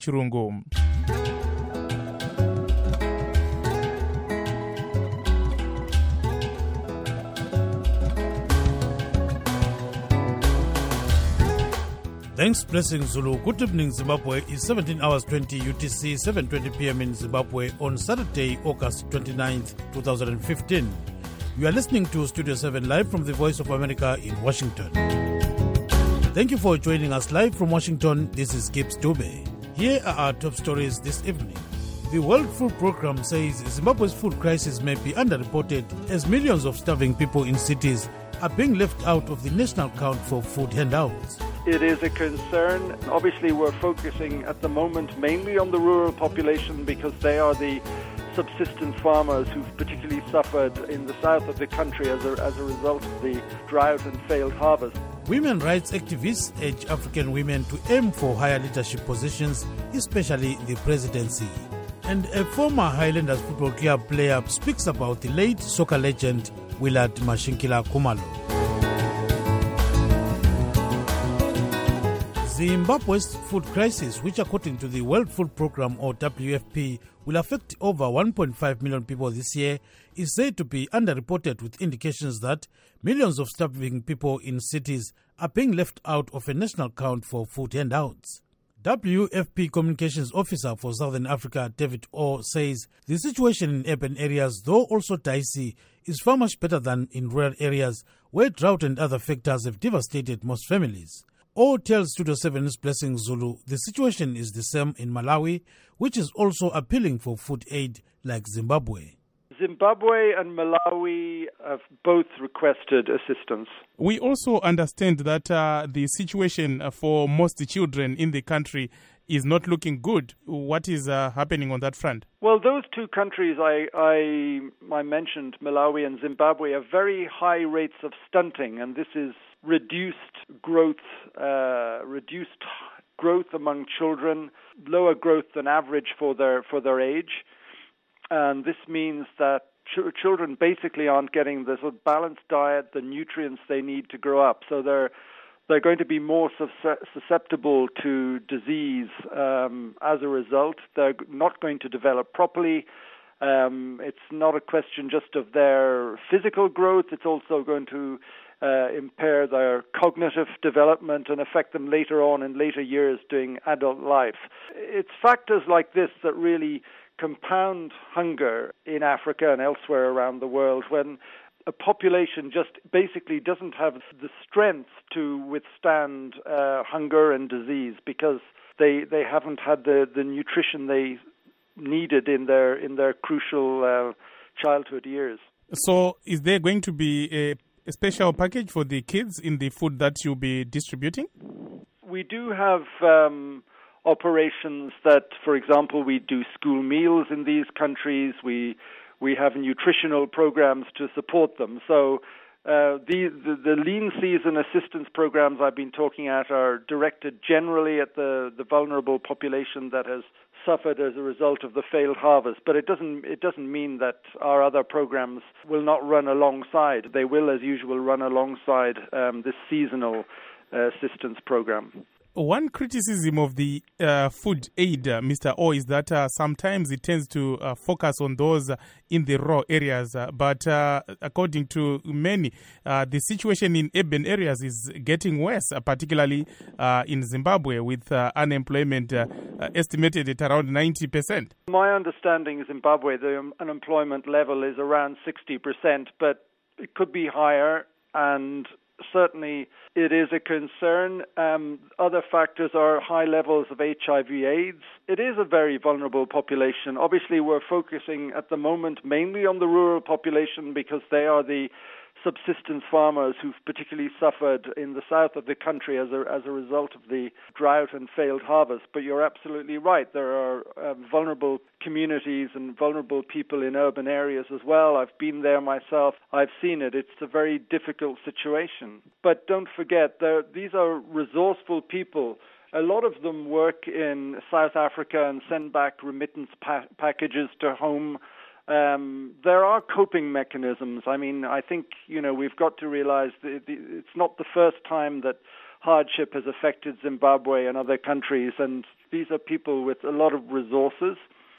Chirungu. Thanks, Blessing Zulu. Good evening, Zimbabwe. It's 17 hours 20 UTC, 7:20 p.m. in Zimbabwe on Saturday, August 29th, 2015. You are listening to Studio 7 live from the Voice of America in Washington. Thank you for joining us live from Washington. This is Gibbs Dube. Here are our top stories this evening. The World Food Programme says Zimbabwe's food crisis may be underreported as millions of starving people in cities are being left out of the national count for food handouts. It is a concern. Obviously, we're focusing at the moment mainly on the rural population because they are the subsistence farmers who've particularly suffered in the south of the country as a result of the drought and failed harvest. Women rights activists urge African women to aim for higher leadership positions, especially the presidency. And a former Highlanders Football Club player speaks about the late soccer legend Willard Mashinkila Khumalo. Zimbabwe's food crisis, which according to the World Food Programme or WFP will affect over 1.5 million people this year, is said to be underreported, with indications that millions of starving people in cities are being left out of a national count for food handouts. WFP Communications Officer for Southern Africa, David Orr, says the situation in urban areas, though also dicey, is far much better than in rural areas where drought and other factors have devastated most families. Orr tells Studio 7's Blessing Zulu the situation is the same in Malawi, which is also appealing for food aid like Zimbabwe. Zimbabwe and Malawi have both requested assistance. We also understand that the situation for most children in the country is not looking good. What is happening on that front? Well, those two countries I mentioned, Malawi and Zimbabwe, have very high rates of stunting, and this is reduced growth among children, lower growth than average for their age. And this means that children basically aren't getting the sort of balanced diet, the nutrients they need to grow up. So they're going to be more susceptible to disease as a result. They're not going to develop properly. It's not a question just of their physical growth. It's also going to impair their cognitive development and affect them later on in later years during adult life. It's factors like this that really compound hunger in Africa and elsewhere around the world when a population just basically doesn't have the strength to withstand hunger and disease because they haven't had the nutrition they needed in their crucial childhood years. So is there going to be a special package for the kids in the food that you'll be distributing? We do have operations that, for example, we do school meals in these countries. We have nutritional programs to support them. So the lean season assistance programs I've been talking at are directed generally at the vulnerable population that has suffered as a result of the failed harvest. But it doesn't mean that our other programs will not run alongside. They will, as usual, run alongside this seasonal assistance program. One criticism of the food aid, Mr. O, is that sometimes it tends to focus on those in the raw areas. But according to many, the situation in urban areas is getting worse, particularly in Zimbabwe, with unemployment estimated at around 90%. My understanding in Zimbabwe, the unemployment level is around 60%, but it could be higher, and certainly it is a concern. Other factors are high levels of HIV/AIDS. It is a very vulnerable population. Obviously, we're focusing at the moment mainly on the rural population because they are the subsistence farmers who've particularly suffered in the south of the country as a result of the drought and failed harvest. But you're absolutely right. There are vulnerable communities and vulnerable people in urban areas as well. I've been there myself. I've seen it. It's a very difficult situation. But don't forget, these are resourceful people. A lot of them work in South Africa and send back remittance packages to home. There are coping mechanisms. I mean, I think, we've got to realize that it's not the first time that hardship has affected Zimbabwe and other countries. And these are people with a lot of resources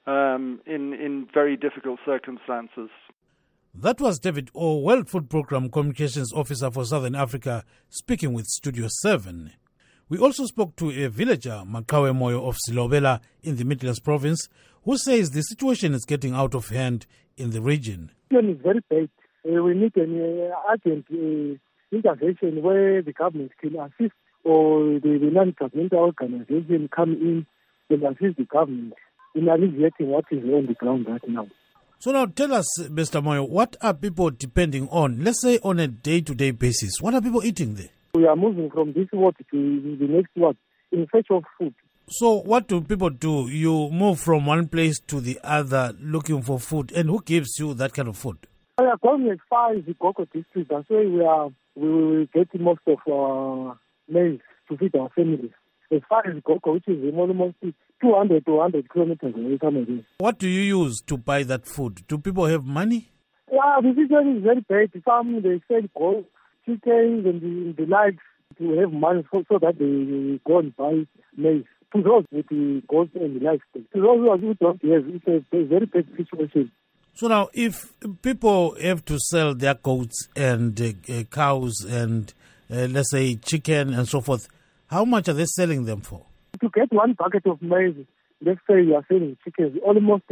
in very difficult circumstances. That was David O, World Food Programme Communications Officer for Southern Africa, speaking with Studio 7. We also spoke to a villager, Makawe Moyo of Silobela in the Midlands province, who says the situation is getting out of hand in the region. It's very bad. We need an urgent intervention where the government can assist, or the non-governmental organization come in and assist the government in alleviating what is on the ground right now. So now tell us, Mr. Moyo, what are people depending on, let's say on a day-to-day basis? What are people eating there? We are moving from this ward to the next ward in search of food. So what do people do? You move from one place to the other looking for food, and who gives you that kind of food? We are going as far as the Goko district. That's why we get most of our maize to feed our families. As far as Goko, which is almost 200 to 100 kilometers away from here. What do you use to buy that food? Do people have money? Yeah, the situation is very bad. Some, they sell goats, chickens, and the likes to have money so that they go and buy maize. To those with the goats and the livestock. To those who don't have, it's a very bad situation. So now, if people have to sell their goats and cows and let's say chicken and so forth, how much are they selling them for? To get one bucket of maize, let's say you are selling chickens, almost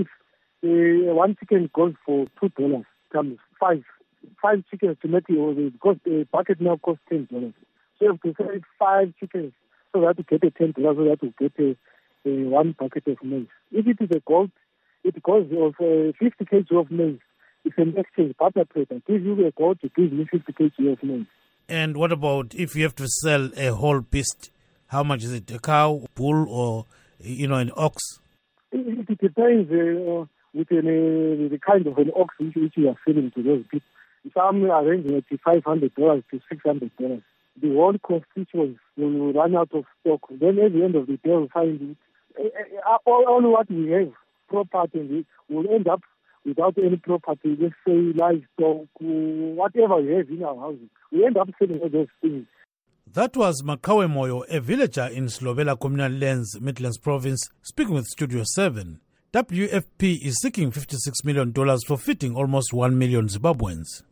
one chicken goes for $2. Comes five chickens to make it, because the bucket now costs $10. So you have to sell 5 chickens so that you get a $10, so that you get one bucket of maize. If it is a goat, it goes of 50 kg of maize. It's an exchange barter trade. I give you a goat, you give me 50 kg of maize. And what about if you have to sell a whole beast? How much is it? A cow, bull, or an ox? It depends with the kind of an ox which you are selling to those people. Some are ranging at $500 to $600. The whole constituents will run out of stock. Then at the end of the day, we'll find all what we have, property, will end up without any property, let's say livestock, whatever we have in our houses. We end up selling all those things. That was Makawe Moyo, a villager in Silobela Communal Lands, Midlands Province, speaking with Studio 7. WFP is seeking $56 million for feeding almost 1 million Zimbabweans.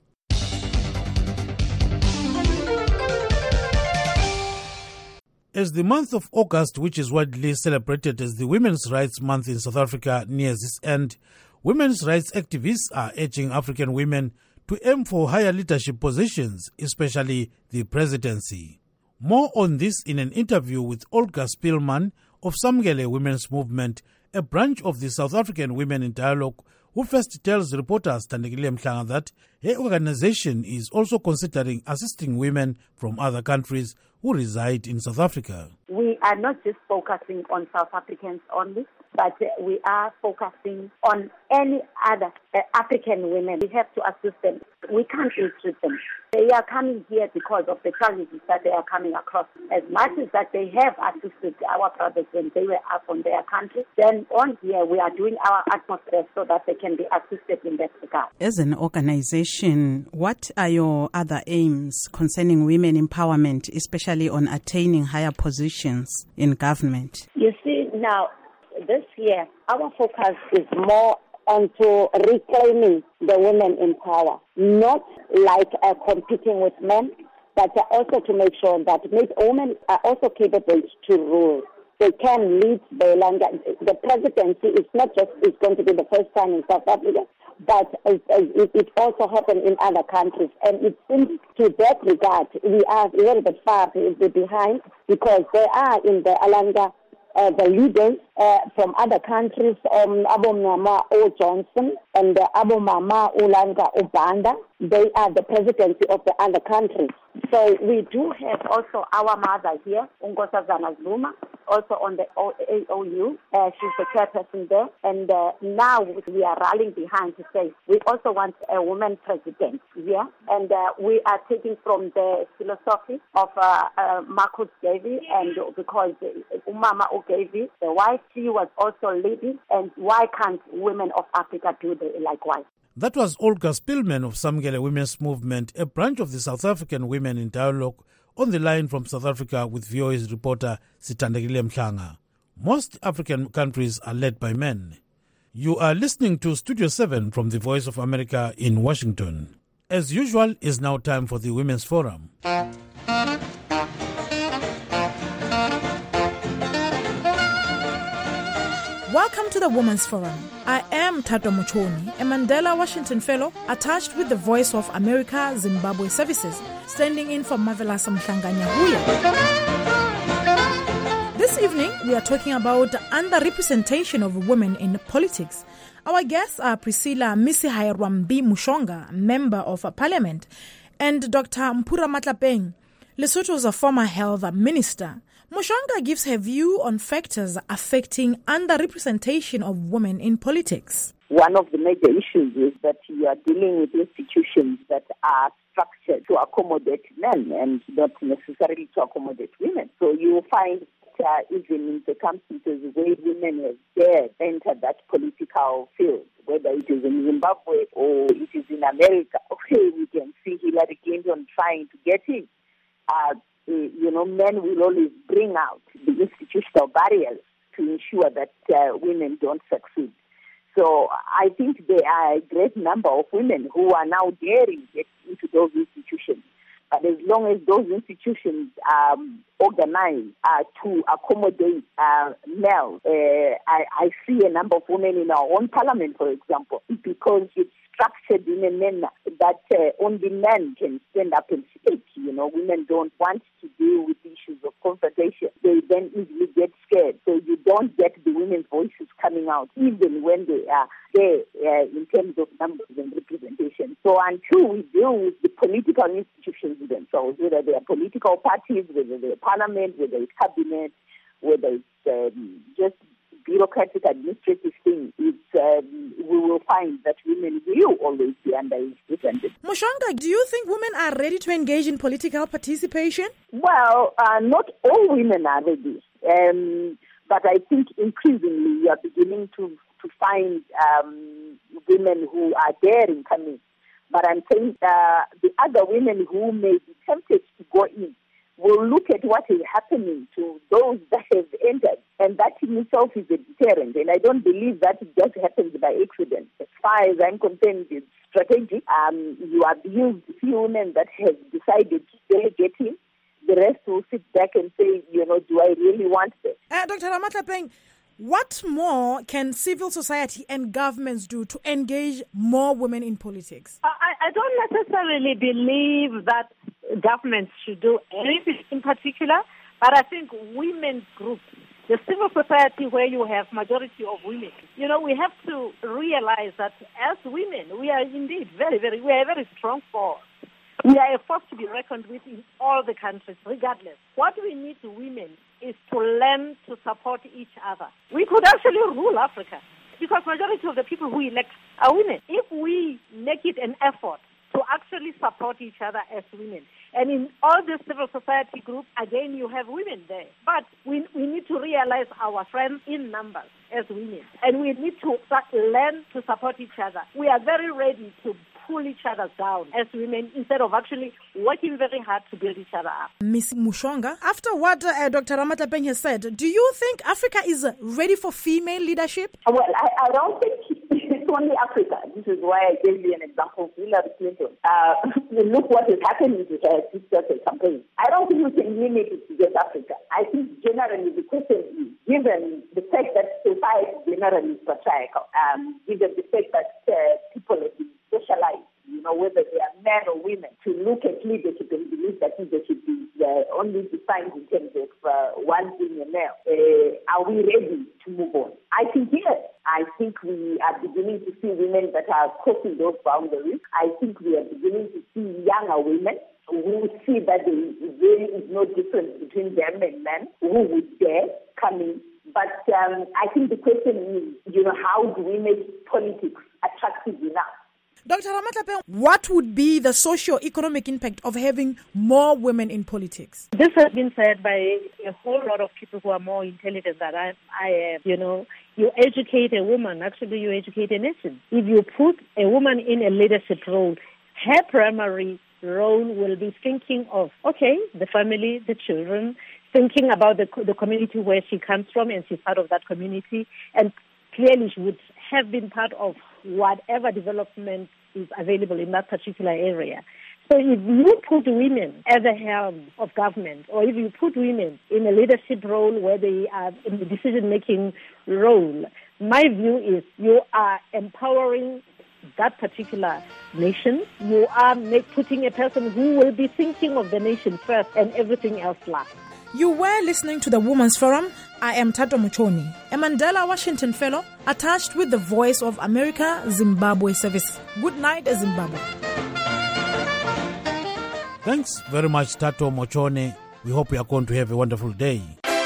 As the month of August, which is widely celebrated as the Women's Rights Month in South Africa, nears its end, women's rights activists are urging African women to aim for higher leadership positions, especially the presidency. More on this in an interview with Olga Spielman of Samgele Women's Movement, a branch of the South African Women in Dialogue, who first tells reporters Tandekile Mhlanga that her organization is also considering assisting women from other countries who reside in South Africa. We are not just focusing on South Africans only, but we are focusing on any other African women. We have to assist them. We can't restrict them. They are coming here because of the challenges that they are coming across. As much as that they have assisted our brothers when they were up on their country, then on here we are doing our utmost best so that they can be assisted in that regard. As an organization, what are your other aims concerning women empowerment, especially on attaining higher positions in government? You see, now, this year, our focus is more onto reclaiming the women in power, not like competing with men, but also to make sure that women are also capable to rule. They can lead the land. The presidency is not just is going to be the first time in South Africa, but it also happened in other countries. And it seems to that regard, we are a little bit far behind, because there are in the Alanga the leaders from other countries, Abomama O. Johnson and Abomama Ulanga Ubanda. They are the presidency of the other countries. So we do have also our mother here, Nkosazana Zuma, also on the AOU. She's the chairperson there. And now we are rallying behind to say we also want a woman president here. And we are taking from the philosophy of Marcus Garvey, and because Umama Garvey, the wife, she was also leading. And why can't women of Africa do likewise? That was Olga Spielman of Samgele Women's Movement, a branch of the South African Women in Dialogue, on the line from South Africa with VOA's reporter Sithandekile Mhlanga. Most African countries are led by men. You are listening to Studio 7 from the Voice of America in Washington. As usual, it's now time for the Women's Forum. Welcome to the Women's Forum. I am Tato Mochoni, a Mandela Washington Fellow attached with the Voice of America Zimbabwe Services, standing in for Mavelasa Mhlanga-Nyahuya. This evening, we are talking about underrepresentation of women in politics. Our guests are Priscilla Misi-Hairwambi Mushonga, Member of Parliament, and Dr. Mpura Matlapeng, Lesotho's former health minister. Mushonga gives her view on factors affecting underrepresentation of women in politics. One of the major issues is that you are dealing with institutions that are structured to accommodate men and not necessarily to accommodate women. So you will find that even in circumstances where women have dared enter that political field, whether it is in Zimbabwe or it is in America, okay, we can see Hillary Clinton trying to get in. Men will always bring out the institutional barriers to ensure that women don't succeed. So I think there are a great number of women who are now daring to get into those institutions. But as long as those institutions are organized to accommodate males, I see a number of women in our own parliament, for example, because it's structured in a manner that only men can stand up and speak. Women don't want to deal with issues of confrontation. They then easily get scared. So you don't get the women's voices coming out, even when they are there in terms of numbers and representation. So until we deal with the political institutions themselves, whether they are political parties, whether they are parliament, whether it's cabinet, whether it's just bureaucratic administrative thing, we will find that women will always be underrepresented. Mushonga, do you think women are ready to engage in political participation? Well, not all women are ready. But I think increasingly we are beginning to find women who are daring coming. But I'm saying the other women who may be tempted to go in will look at what is happening to those that have entered, and that in itself is a deterrent. And I don't believe that it just happens by accident. As far as I'm concerned, it's strategic. You abuse the few women that have decided to delegate in. The rest will sit back and say, do I really want this? Dr. Matlapeng, what more can civil society and governments do to engage more women in politics? I don't necessarily believe that governments should do anything in particular, but I think women's groups, the civil society where you have majority of women, we have to realize that as women, we are indeed we are a very strong force. We are a force to be reckoned with in all the countries, regardless. What we need women is to learn to support each other. We could actually rule Africa because majority of the people who elect are women. If we make it an effort to actually support each other as women, and in all the civil society groups, again, you have women there. But we need to realize our strength in numbers as women, and we need to learn to support each other. We are very ready to pull each other down as women instead of actually working very hard to build each other up. Ms. Mushonga, after what Dr. Matlapeng has said, do you think Africa is ready for female leadership? Well, I don't think it's only Africa. This is why I gave you an example of Hillary Clinton. Look what is happening to her sister campaign. I don't think we can limit it to just Africa. I think generally the question is, given the fact that society generally is patriarchal, given the fact that people have been socialized, whether they are men or women, to look at leadership and believe that leadership is only defined in terms of one being a male. Are we ready to move on? I think yes. I think we are beginning to see women that are crossing those boundaries. I think we are beginning to see younger women who see that there really is no difference between them and men who would dare come in. But I think the question is, how do we make politics attractive enough? Dr. Matlapeng, what would be the socio-economic impact of having more women in politics? This has been said by a whole lot of people who are more intelligent than I am. You educate a woman, actually you educate a nation. If you put a woman in a leadership role, her primary role will be thinking of, the family, the children, thinking about the community where she comes from, and she's part of that community, and clearly she would have been part of whatever development is available in that particular area. So if you put women at the helm of government, or if you put women in a leadership role where they are in the decision-making role, my view is you are empowering that particular nation. You are putting a person who will be thinking of the nation first and everything else last. You were listening to the Women's Forum. I am Tato Muchoni, a Mandela Washington Fellow attached with the Voice of America Zimbabwe Service. Good night, Zimbabwe. Thanks very much, Tato Mochone. We hope you are going to have a wonderful day.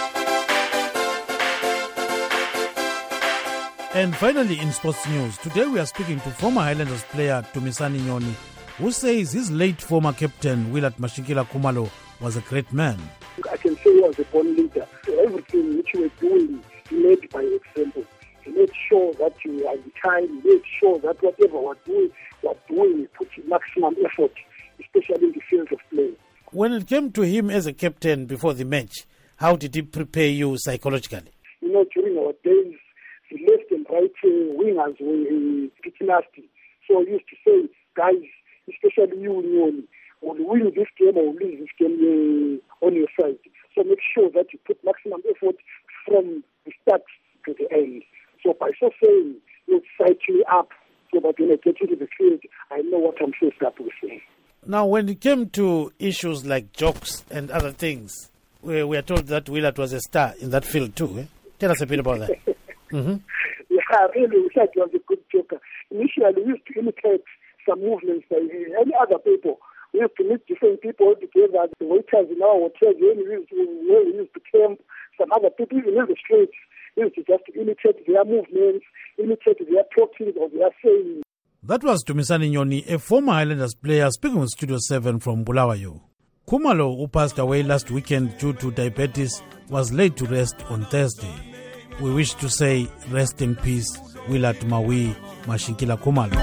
And finally, in sports news, today we are speaking to former Highlanders player Tumisani Nyoni, who says his late former captain Willard Mashinkila Khumalo was a great man. I can say he was a born leader. So everything which you were doing, he led by example. He made sure that you are kind. He made sure that whatever you are doing, you put maximum effort, especially in the field of play. When it came to him as a captain before the match, how did he prepare you psychologically? During our days, the left and right wingers were pretty nasty. So he used to say, guys, especially you, Nyoni, will win this game or lose this game on your side. So make sure that you put maximum effort from the start to the end. So by so saying, you'll psych me up so that when I get into the field, I know what I'm faced up with. Now, when it came to issues like jokes and other things, we are told that Willard was a star in that field too. Eh? Tell us a bit about that. Mm-hmm. Yeah, really, Willard was a good joker. Initially, we used to imitate some movements by any other people. We used to meet different people together, the waiters in our hotels, where we used to camp, some other people, even in the streets. We used to just imitate their movements, imitate their talking or their saying. That was Tumisani Nyoni, a former Highlanders player speaking with Studio 7 from Bulawayo. Khumalo, who passed away last weekend due to diabetes, was laid to rest on Thursday. We wish to say rest in peace, Willard Mawi Mashinkila Khumalo.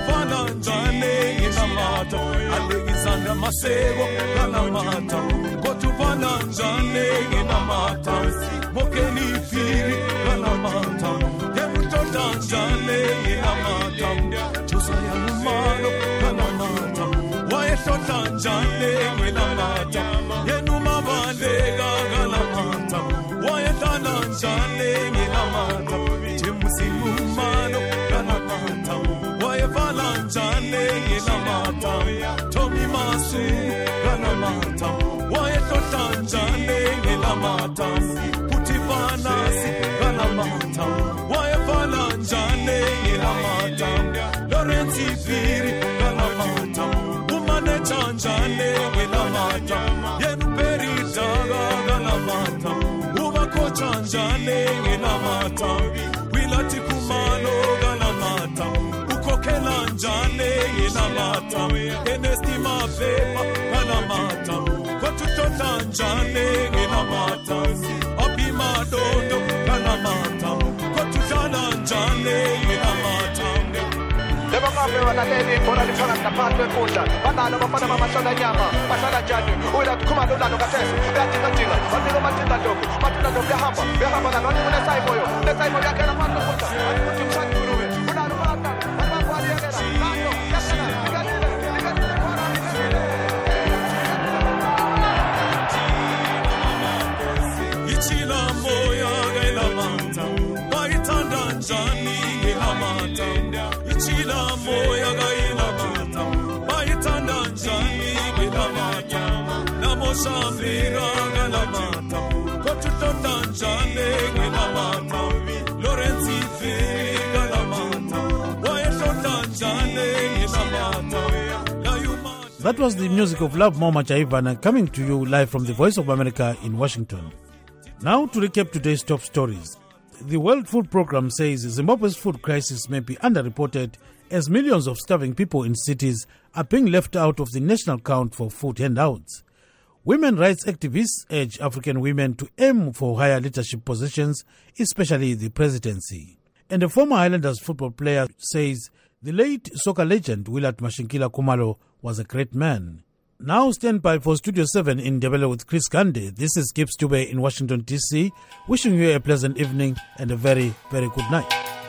That was the music of Love Mama Chaivana coming to you live from the Voice of America in Washington. Now to recap today's top stories. The World Food Programme says Zimbabwe's food crisis may be underreported as millions of starving people in cities are being left out of the national count for food handouts. Women rights activists urge African women to aim for higher leadership positions, especially the presidency. And a former Highlanders football player says the late soccer legend Willard Mashinkila Khumalo was a great man. Now stand by for Studio 7 in Ndebele with Chris Gandhi. This is Gibbs Dube in Washington, D.C., wishing you a pleasant evening and a very, very good night.